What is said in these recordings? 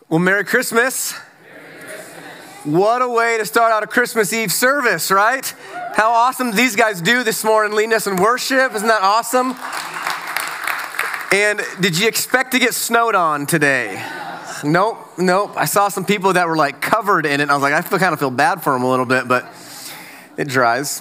Well, Merry Christmas. What a way to start out a Christmas Eve service, right? How awesome these guys do this morning, leading us in worship. Isn't that awesome? And did you expect to get snowed on today? Nope. I saw some people that were like covered in it. And I was like, kind of feel bad for them a little bit, but it dries.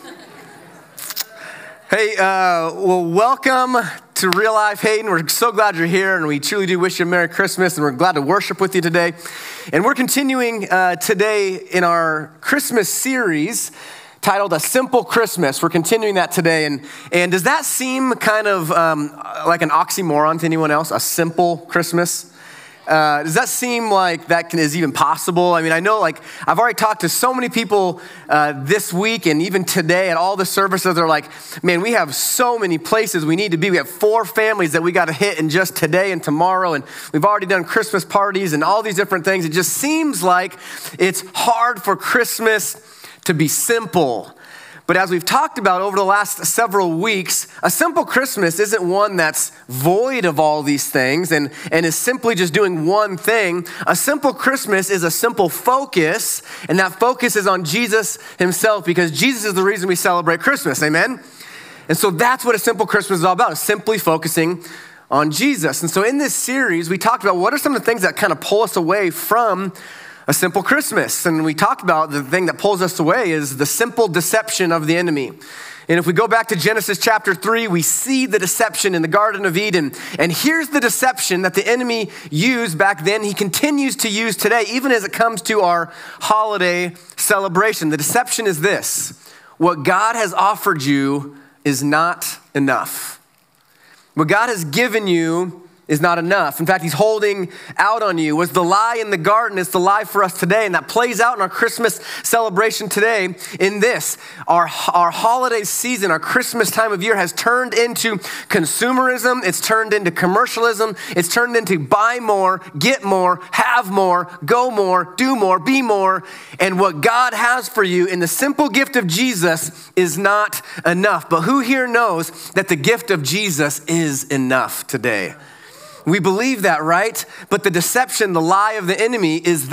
Hey, well, welcome to Real Life Hayden. We're so glad you're here, and we truly do wish you a Merry Christmas, and we're glad to worship with you today. And we're continuing today in our Christmas series titled A Simple Christmas. We're continuing that today, and does that seem kind of like an oxymoron to anyone else? A simple Christmas? Does that seem like that is even possible? I mean, I know I've already talked to so many people this week and even today at all the services. They're like, man, we have so many places we need to be. We have 4 families that we got to hit in just today and tomorrow. And we've already done Christmas parties and all these different things. It just seems like it's hard for Christmas to be simple. But as we've talked about over the last several weeks, a simple Christmas isn't one that's void of all these things and is simply just doing one thing. A simple Christmas is a simple focus, and that focus is on Jesus himself, because Jesus is the reason we celebrate Christmas, amen? And so that's what a simple Christmas is all about, is simply focusing on Jesus. And so in this series, we talked about what are some of the things that kind of pull us away from a simple Christmas. And we talked about the thing that pulls us away is the simple deception of the enemy. And if we go back to Genesis chapter 3, we see the deception in the Garden of Eden. And here's the deception that the enemy used back then. He continues to use today, even as it comes to our holiday celebration. The deception is this: what God has offered you is not enough. What God has given you is not enough. In fact, he's holding out on you. Was the lie in the garden, it's the lie for us today. And that plays out in our Christmas celebration today in this. Our holiday season, our Christmas time of year has turned into consumerism. It's turned into commercialism. It's turned into buy more, get more, have more, go more, do more, be more. And what God has for you in the simple gift of Jesus is not enough. But who here knows that the gift of Jesus is enough today? We believe that, right? But the deception, the lie of the enemy is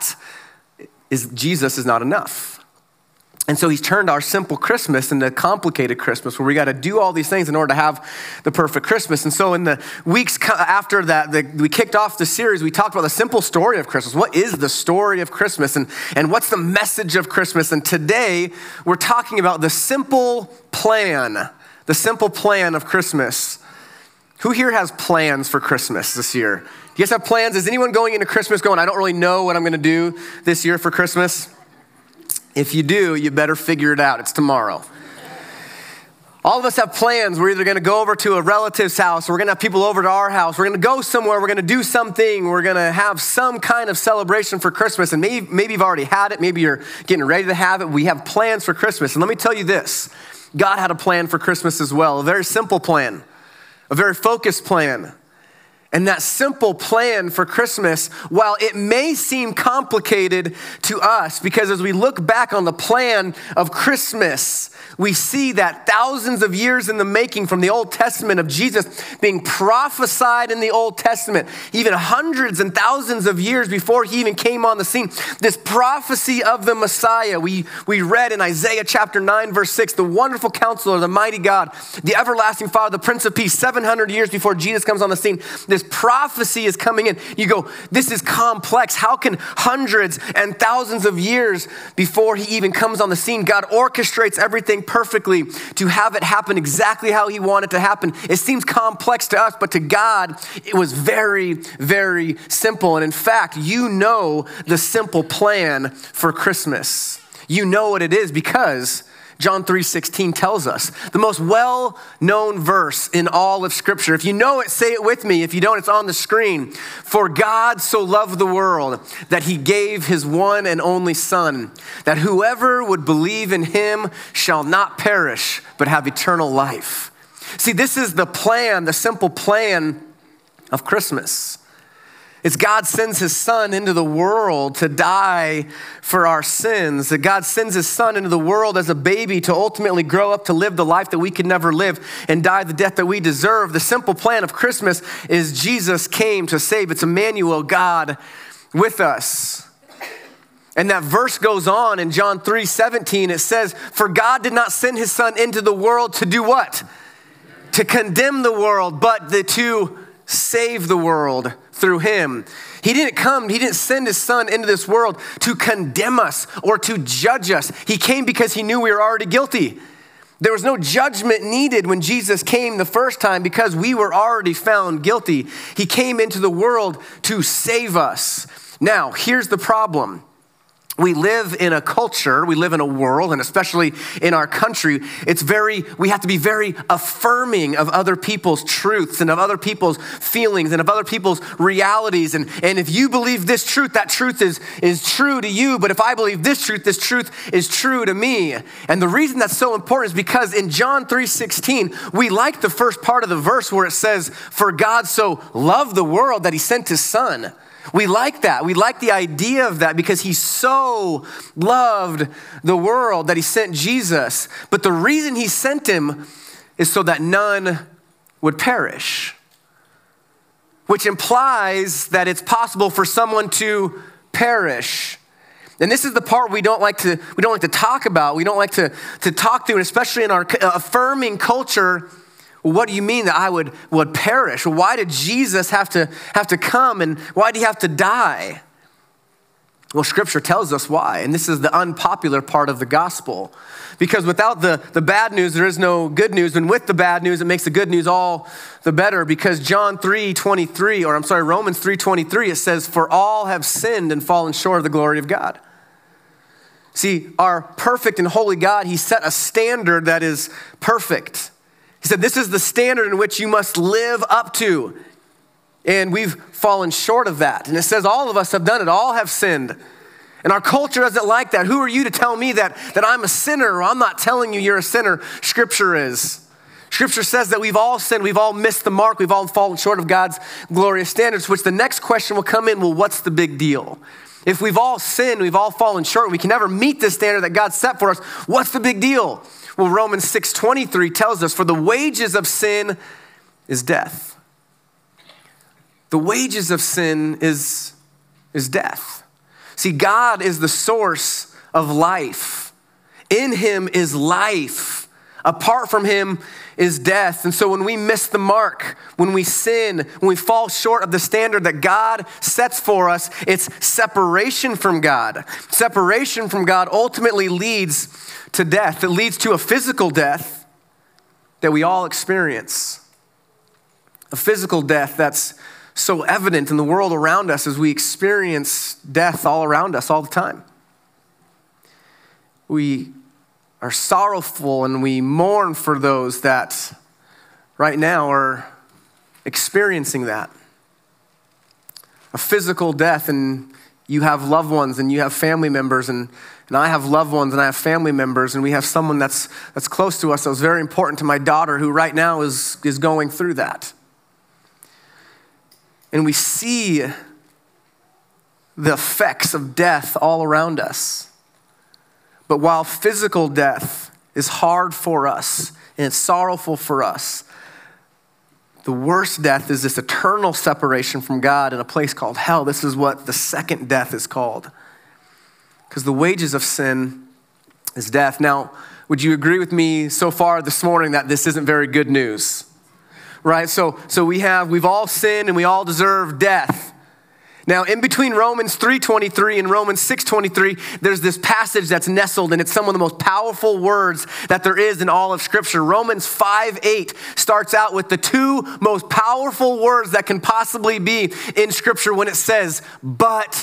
Jesus is not enough. And so he's turned our simple Christmas into a complicated Christmas where we got to do all these things in order to have the perfect Christmas. And so in the weeks after that, we kicked off the series, we talked about the simple story of Christmas. What is the story of Christmas? And what's the message of Christmas? And today we're talking about the simple plan of Christmas. Who here has plans for Christmas this year? Do you guys have plans? Is anyone going into Christmas going, I don't really know what I'm going to do this year for Christmas? If you do, you better figure it out. It's tomorrow. All of us have plans. We're either going to go over to a relative's house, or we're going to have people over to our house. We're going to go somewhere. We're going to do something. We're going to have some kind of celebration for Christmas. And maybe you've already had it. Maybe you're getting ready to have it. We have plans for Christmas. And let me tell you this. God had a plan for Christmas as well. A very simple plan. A very focused plan. And that simple plan for Christmas, while it may seem complicated to us, because as we look back on the plan of Christmas, we see that thousands of years in the making from the Old Testament of Jesus being prophesied in the Old Testament, even hundreds and thousands of years before he even came on the scene. This prophecy of the Messiah, we read in Isaiah chapter 9, verse 6, the wonderful counselor, the mighty God, the everlasting Father, the Prince of Peace, 700 years before Jesus comes on the scene. This prophecy is coming in. You go, this is complex. How can hundreds and thousands of years before he even comes on the scene, God orchestrates everything perfectly to have it happen exactly how he wanted to happen? It seems complex to us, but to God, it was very, very simple. And in fact, you know the simple plan for Christmas. You know what it is because John 3:16 tells us, the most well-known verse in all of Scripture. If you know it, say it with me. If you don't, it's on the screen. For God so loved the world that he gave his one and only Son, that whoever would believe in him shall not perish, but have eternal life. See, this is the plan, the simple plan of Christmas. It's God sends his son into the world to die for our sins. That God sends his son into the world as a baby to ultimately grow up to live the life that we could never live and die the death that we deserve. The simple plan of Christmas is Jesus came to save. It's Emmanuel, God with us. And that verse goes on in John 3:17. It says, for God did not send his son into the world to do what? To condemn the world, but to save the world through him. He didn't send his son into this world to condemn us or to judge us. He came because he knew we were already guilty. There was no judgment needed when Jesus came the first time because we were already found guilty. He came into the world to save us. Now, here's the problem. We live in a culture, we live in a world, and especially in our country, we have to be very affirming of other people's truths and of other people's feelings and of other people's realities. And if you believe this truth, that truth is true to you. But if I believe this truth is true to me. And the reason that's so important is because in John 3:16, we like the first part of the verse where it says, for God so loved the world that he sent his son. We like that. We like the idea of that because he so loved the world that he sent Jesus. But the reason he sent him is so that none would perish, which implies that it's possible for someone to perish. And this is the part we don't like to talk about. We don't like to talk through, and especially in our affirming culture. What do you mean that I would perish? Why did Jesus have to come, and why did he have to die? Well, Scripture tells us why, and this is the unpopular part of the gospel. Because without the bad news, there is no good news, and with the bad news, it makes the good news all the better. Because Romans 3:23, it says, for all have sinned and fallen short of the glory of God. See, our perfect and holy God, he set a standard that is perfect. He said, this is the standard in which you must live up to. And we've fallen short of that. And it says all of us have done it. All have sinned. And our culture doesn't like that. Who are you to tell me that I'm a sinner? I'm not telling you you're a sinner. Scripture is. Scripture says that we've all sinned. We've all missed the mark. We've all fallen short of God's glorious standards, which the next question will come in, well, what's the big deal? If we've all sinned, we've all fallen short, we can never meet the standard that God set for us, what's the big deal? Well, Romans 6:23 tells us, for the wages of sin is death. The wages of sin is death. See, God is the source of life. In him is life. Apart from him is death. And so when we miss the mark, when we sin, when we fall short of the standard that God sets for us, it's separation from God. Separation from God ultimately leads to death. It leads to a physical death that we all experience. A physical death that's so evident in the world around us as we experience death all around us all the time. We are sorrowful and we mourn for those that right now are experiencing that. A physical death, and you have loved ones and you have family members, and I have loved ones and I have family members, and we have someone that's close to us that was very important to my daughter who right now is going through that. And we see the effects of death all around us. But while physical death is hard for us and it's sorrowful for us, the worst death is this eternal separation from God in a place called hell. This is what the second death is called. Because the wages of sin is death. Now, would you agree with me so far this morning that this isn't very good news? Right? So we've all sinned and we all deserve death. Now, in between Romans 3:23 and Romans 6:23, there's this passage that's nestled, and it's some of the most powerful words that there is in all of Scripture. Romans 5:8 starts out with the two most powerful words that can possibly be in Scripture when it says, but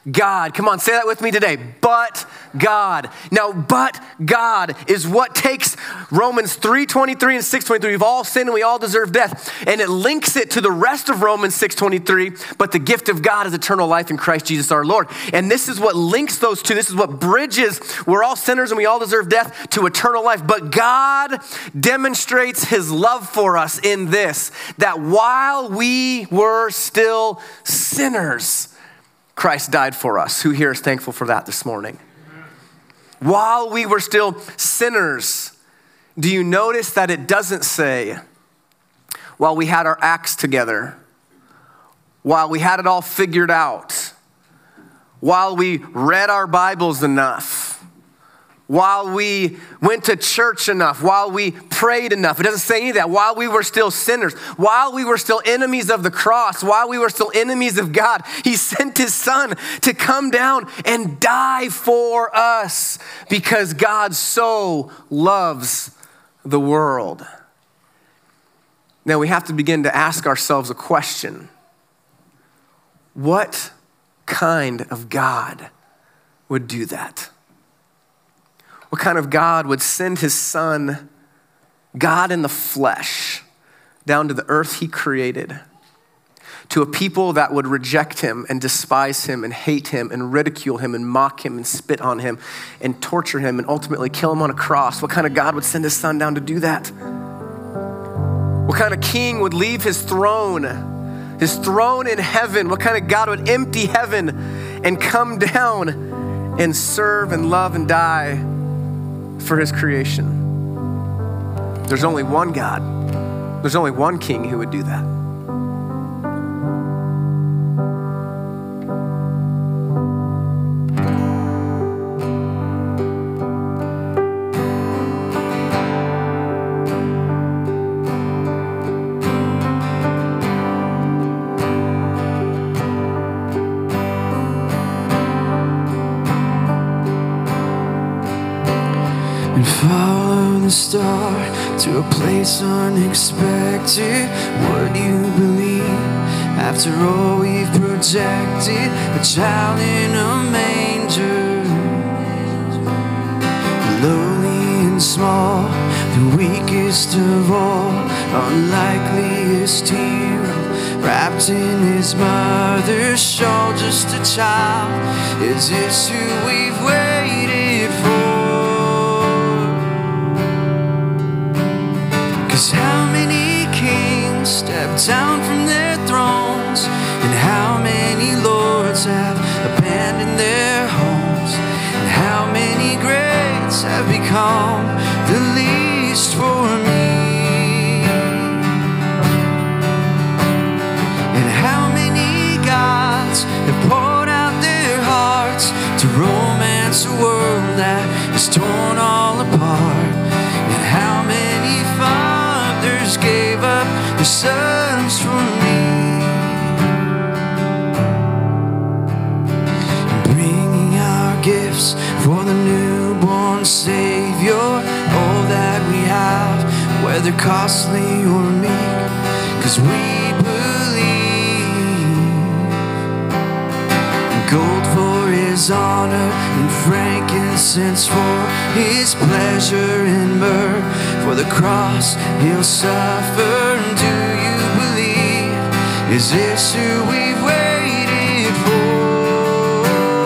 God. Come on, say that with me today. But God. Now, but God is what takes Romans 3:23 and 6:23. We've all sinned and we all deserve death. And it links it to the rest of Romans 6:23. But the gift of God is eternal life in Christ Jesus our Lord. And this is what links those two. This is what bridges, we're all sinners and we all deserve death, to eternal life. But God demonstrates his love for us in this, that while we were still sinners, Christ died for us. Who here is thankful for that this morning? While we were still sinners, do you notice that it doesn't say, while we had our acts together, while we had it all figured out, while we read our Bibles enough, while we went to church enough, while we prayed enough. It doesn't say any of that. While we were still sinners, while we were still enemies of the cross, while we were still enemies of God, he sent his son to come down and die for us because God so loves the world. Now we have to begin to ask ourselves a question. What kind of God would do that? What kind of God would send his son, God in the flesh, down to the earth he created, to a people that would reject him and despise him and hate him and ridicule him and mock him and spit on him and torture him and ultimately kill him on a cross? What kind of God would send his son down to do that? What kind of king would leave his throne in heaven? What kind of God would empty heaven and come down and serve and love and die for his creation? There's only one God. There's only one king who would do that. And follow the star to a place unexpected. Would you believe, after all we've projected, a child in a manger, lowly and small, the weakest of all, unlikeliest hero, wrapped in his mother's shawl, just a child. Is this who we've waited for? 'Cause how many kings stepped down from their thrones, and how many lords have abandoned their homes, and how many greats have become the least for me, and how many gods have poured out their hearts to romance a world that is torn all apart, and how many fathers gave up their sons for me, and bringing our gifts for the newborn Savior, all that we have, whether costly or meek, 'cause we believe. Gold for his honor and frankincense for his pleasure and myrrh, for the cross he'll suffer. Do you believe? Is this who we've waited for?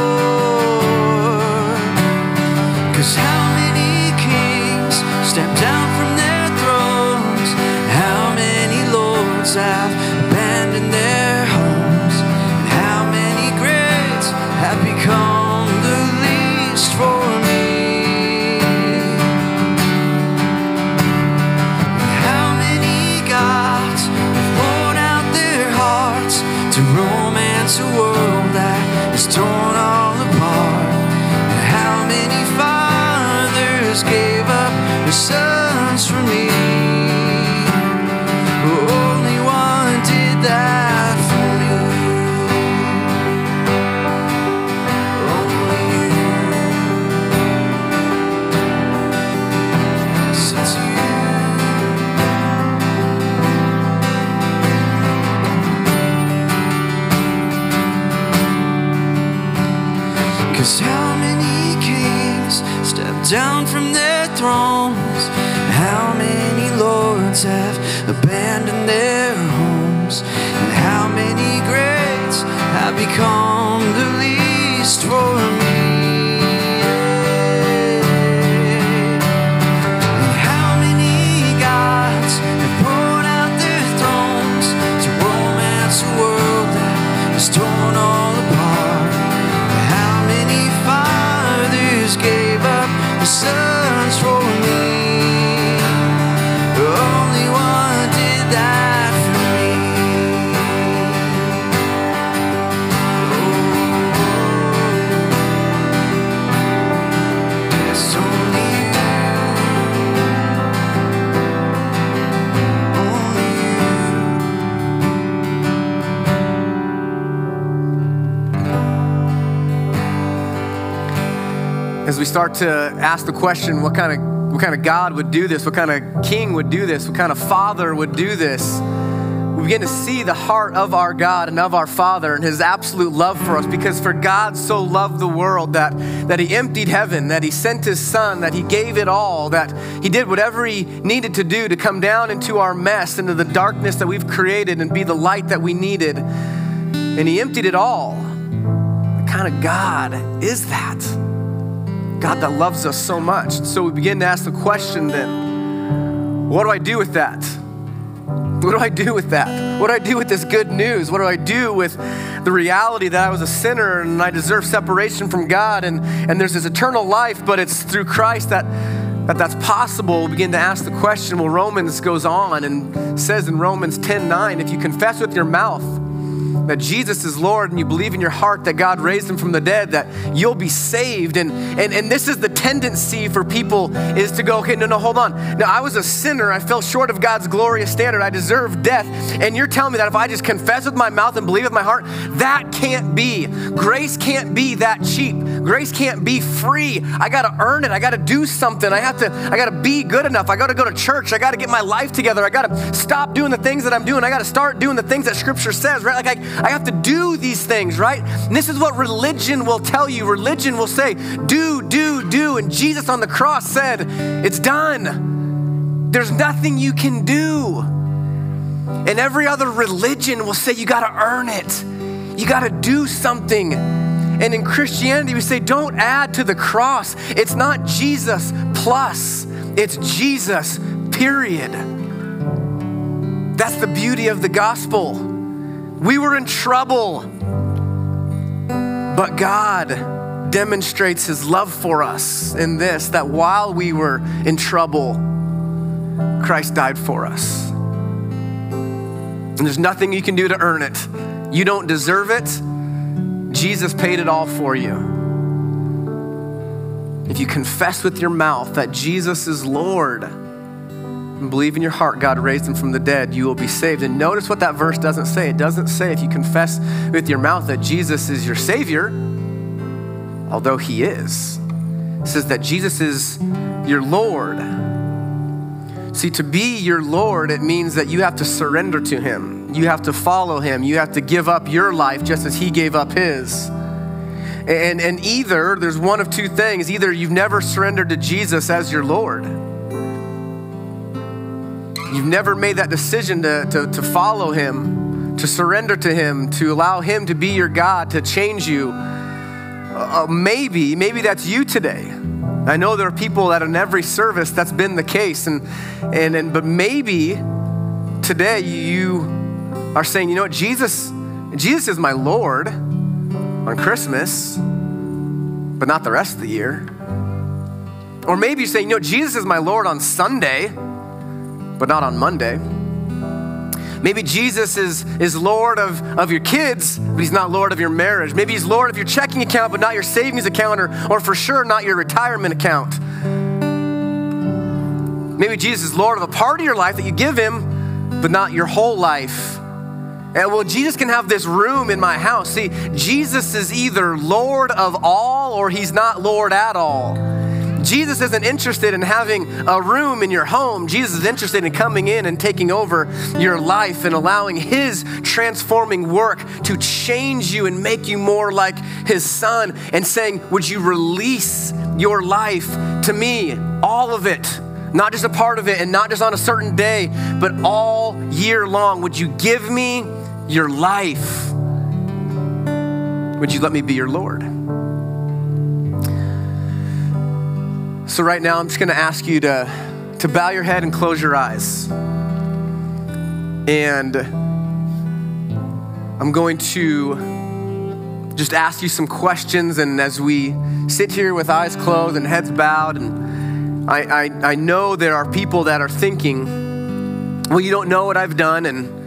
'Cause how many kings stepped down from their thrones, how many lords have abandoned their homes, and how many greats have become the least for me, and how many gods have poured out their hearts to romance a world that is torn all apart, and how many fathers gave up their sons for me. Only one did that for me. Only you. Yes, it's you. 'Cause how many kings step down from their thrones? How many lords have abandoned their homes? And how many greats have become the least for me? And how many gods have poured out their thrones to romance a world that is torn all apart? How many fathers gave up the sons for me? Only one did that for me. Oh, yes, only you. As we start to ask the question, what kind of God would do this? What kind of king would do this? What kind of father would do this? We begin to see the heart of our God and of our Father and his absolute love for us, because for God so loved the world that he emptied heaven, that he sent his son, that he gave it all, that he did whatever he needed to do to come down into our mess, into the darkness that we've created and be the light that we needed. And he emptied it all. What kind of God is that? God that loves us so much. So we begin to ask the question then, what do I do with that? What do I do with that? What do I do with this good news? What do I do with the reality that I was a sinner and I deserve separation from God, and there's this eternal life, but it's through Christ that's possible? We begin to ask the question. Well, Romans goes on and says in Romans 10:9, if you confess with your mouth that Jesus is Lord and you believe in your heart that God raised him from the dead, that you'll be saved. And this is the tendency for people, is to go, okay, no, hold on. Now, I was a sinner. I fell short of God's glorious standard. I deserve death. And you're telling me that if I just confess with my mouth and believe with my heart, that can't be. Grace can't be that cheap. Grace can't be free. I got to earn it. I got to do something. I got to be good enough. I got to go to church. I got to get my life together. I got to stop doing the things that I'm doing. I got to start doing the things that Scripture says, right? Like I have to do these things, right? And this is what religion will tell you. Religion will say, do. And Jesus on the cross said, it's done. There's nothing you can do. And every other religion will say, you got to earn it. You got to do something. And in Christianity, we say, don't add to the cross. It's not Jesus plus, it's Jesus, period. That's the beauty of the gospel. We were in trouble, but God demonstrates his love for us in this, that while we were in trouble, Christ died for us. And there's nothing you can do to earn it. You don't deserve it. Jesus paid it all for you. If you confess with your mouth that Jesus is Lord and believe in your heart God raised him from the dead, you will be saved. And notice what that verse doesn't say. It doesn't say if you confess with your mouth that Jesus is your Savior, although he is. It says that Jesus is your Lord. See, to be your Lord, it means that you have to surrender to him. You have to follow him. You have to give up your life just as he gave up his. And either, there's one of two things. Either you've never surrendered to Jesus as your Lord. You've never made that decision to follow him, to surrender to him, to allow him to be your God, to change you. Maybe that's you today. I know there are people that in every service that's been the case, but maybe today you are saying, you know what, Jesus is my Lord on Christmas, but not the rest of the year. Or maybe you're saying, you know, Jesus is my Lord on Sunday, but not on Monday. Maybe Jesus is Lord of your kids, but he's not Lord of your marriage. Maybe he's Lord of your checking account, but not your savings account, or for sure not your retirement account. Maybe Jesus is Lord of a part of your life that you give him, but not your whole life. And well, Jesus can have this room in my house. See, Jesus is either Lord of all or he's not Lord at all. Jesus isn't interested in having a room in your home. Jesus is interested in coming in and taking over your life and allowing his transforming work to change you and make you more like his son, and saying, would you release your life to me, all of it, not just a part of it and not just on a certain day, but all year long. Would you give me your life? Would you let me be your Lord? So right now, I'm just gonna ask you to bow your head and close your eyes. And I'm going to just ask you some questions. And as we sit here with eyes closed and heads bowed, and I know there are people that are thinking, well, you don't know what I've done,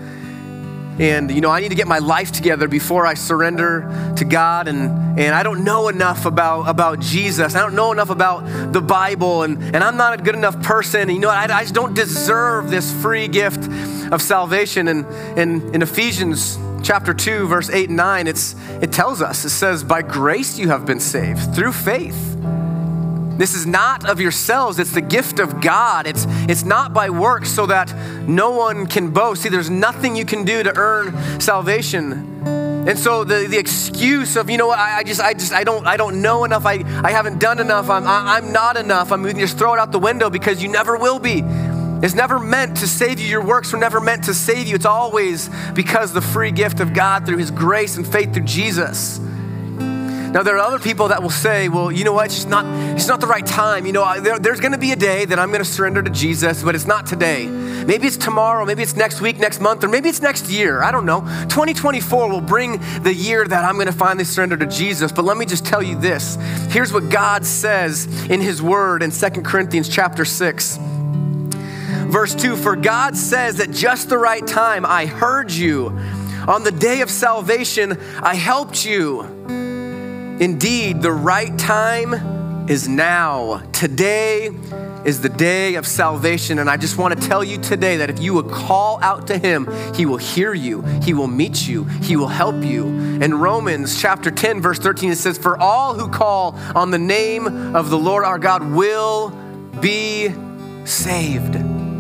and you know, I need to get my life together before I surrender to God, and I don't know enough about Jesus. I don't know enough about the Bible, and I'm not a good enough person. And you know, I just don't deserve this free gift of salvation. And in Ephesians chapter 2, verse 8 and 9, it tells us, it says, by grace you have been saved through faith. This is not of yourselves, it's the gift of God. It's not by works so that no one can boast. See, there's nothing you can do to earn salvation. And so the excuse of, you know what, I don't know enough, I haven't done enough, I'm not enough, I'm going to just throw it out the window, because you never will be. It's never meant to save you. Your works were never meant to save you. It's always because the free gift of God through his grace and faith through Jesus. Now, there are other people that will say, well, you know what, it's not the right time. You know, there's gonna be a day that I'm gonna surrender to Jesus, but it's not today. Maybe it's tomorrow, maybe it's next week, next month, or maybe it's next year. I don't know. 2024 will bring the year that I'm gonna finally surrender to Jesus. But let me just tell you this. Here's what God says in his word in 2 Corinthians chapter 6. Verse 2, for God says at just the right time, I heard you. On the day of salvation, I helped you. Indeed, the right time is now. Today is the day of salvation. And I just want to tell you today that if you would call out to him, he will hear you, he will meet you, he will help you. In Romans chapter 10, verse 13, it says, for all who call on the name of the Lord our God will be saved.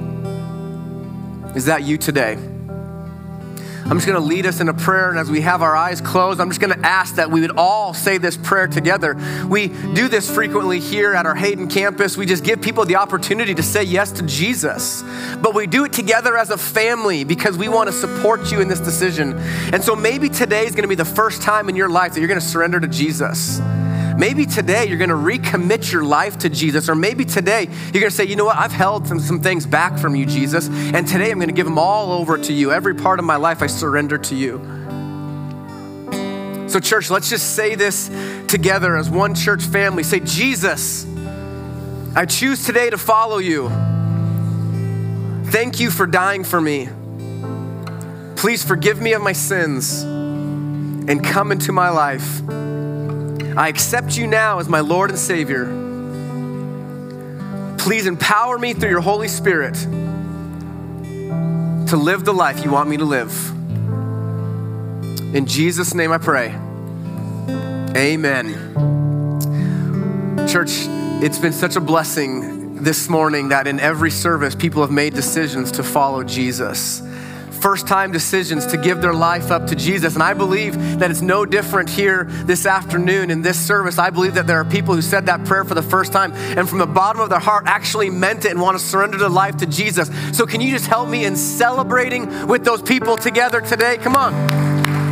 Is that you today? I'm just gonna lead us in a prayer, and as we have our eyes closed, I'm just gonna ask that we would all say this prayer together. We do this frequently here at our Hayden campus. We just give people the opportunity to say yes to Jesus, but we do it together as a family because we wanna support you in this decision. And so maybe today is gonna be the first time in your life that you're gonna surrender to Jesus. Maybe today you're gonna recommit your life to Jesus, or maybe today you're gonna say, you know what, I've held some things back from you, Jesus, and today I'm gonna give them all over to you. Every part of my life I surrender to you. So church, let's just say this together as one church family. Say, Jesus, I choose today to follow you. Thank you for dying for me. Please forgive me of my sins and come into my life. I accept you now as my Lord and Savior. Please empower me through your Holy Spirit to live the life you want me to live. In Jesus' name I pray. Amen. Church, it's been such a blessing this morning that in every service, people have made decisions to follow Jesus. First-time decisions to give their life up to Jesus. And I believe that it's no different here this afternoon in this service. I believe that there are people who said that prayer for the first time and from the bottom of their heart actually meant it and want to surrender their life to Jesus. So can you just help me in celebrating with those people together today? Come on.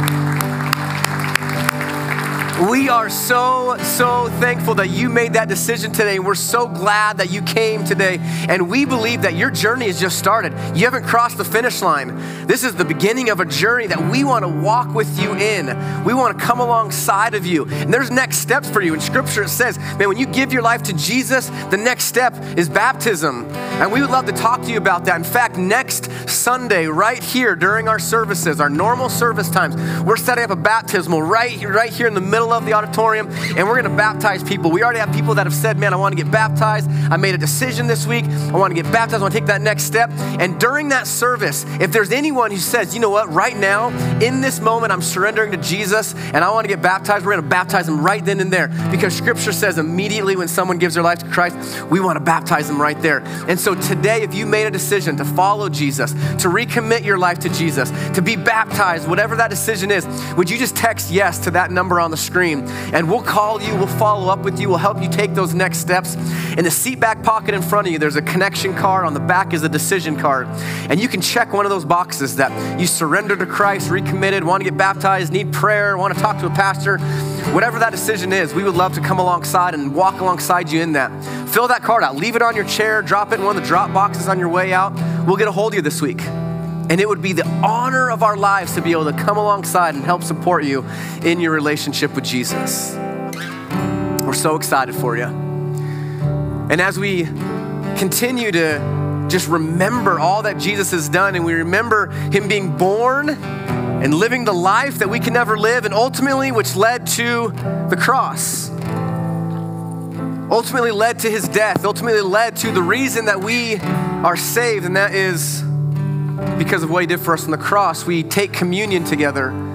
We are so thankful that you made that decision today. We're so glad that you came today. And we believe that your journey has just started. You haven't crossed the finish line. This is the beginning of a journey that we want to walk with you in. We want to come alongside of you. And there's next steps for you. In Scripture, it says, man, when you give your life to Jesus, the next step is baptism. And we would love to talk to you about that. In fact, next Sunday, right here during our services, our normal service times, we're setting up a baptismal right here in the middle of the auditorium, and we're gonna baptize people. We already have people that have said, man, I wanna get baptized. I made a decision this week. I wanna get baptized. I wanna take that next step. And during that service, if there's anyone who says, you know what, right now, in this moment, I'm surrendering to Jesus and I wanna get baptized, we're gonna baptize them right then and there, because scripture says immediately when someone gives their life to Christ, we wanna baptize them right there. And so today, if you made a decision to follow Jesus, to recommit your life to Jesus, to be baptized, whatever that decision is, would you just text yes to that number on the screen? And we'll call you, we'll follow up with you, we'll help you take those next steps. In the seat back pocket in front of you, there's a connection card. On the back is a decision card. And you can check one of those boxes that you surrender to Christ, recommitted, want to get baptized, need prayer, want to talk to a pastor. Whatever that decision is, we would love to come alongside and walk alongside you in that. Fill that card out, leave it on your chair, drop it in one of the drop boxes on your way out. We'll get a hold of you this week. And it would be the honor of our lives to be able to come alongside and help support you in your relationship with Jesus. We're so excited for you. And as we continue to just remember all that Jesus has done, and we remember him being born and living the life that we can never live, and ultimately which led to the cross, ultimately led to his death, ultimately led to the reason that we are saved, and that is because of what he did for us on the cross. We take communion together